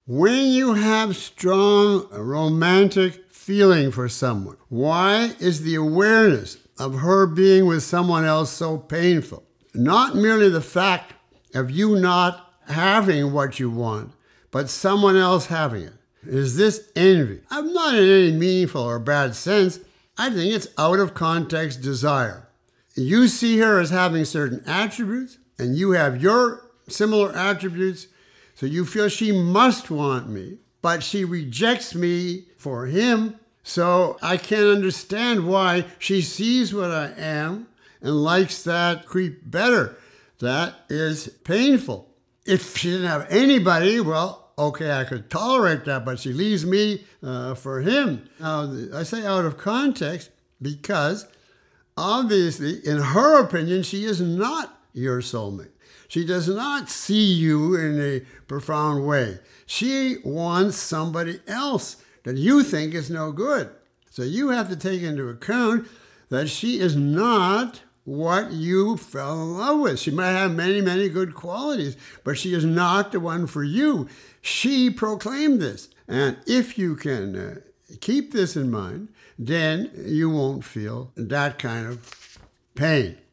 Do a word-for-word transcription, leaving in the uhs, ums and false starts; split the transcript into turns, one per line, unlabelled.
When you have strong romantic feeling for someone, why is the awareness of her being with someone else so painful? Not merely the fact of you not having what you want, but someone else having it. Is this envy? I'm not in any meaningful or bad sense. I think it's out of context desire. You see her as having certain attributes, and you have your similar attributes, so you feel she must want me, but she rejects me for him. So I can't understand why she sees what I am and likes that creep better. That is painful. If she didn't have anybody, well, okay, I could tolerate that, but she leaves me uh, for him. Now, I say out of context because obviously, in her opinion, she is not your soulmate. She does not see you in a profound way. She wants somebody else that you think is no good. So you have to take into account that she is not what you fell in love with. She might have many, many good qualities, but she is not the one for you. She proclaimed this. And if you can uh, keep this in mind, then you won't feel that kind of pain.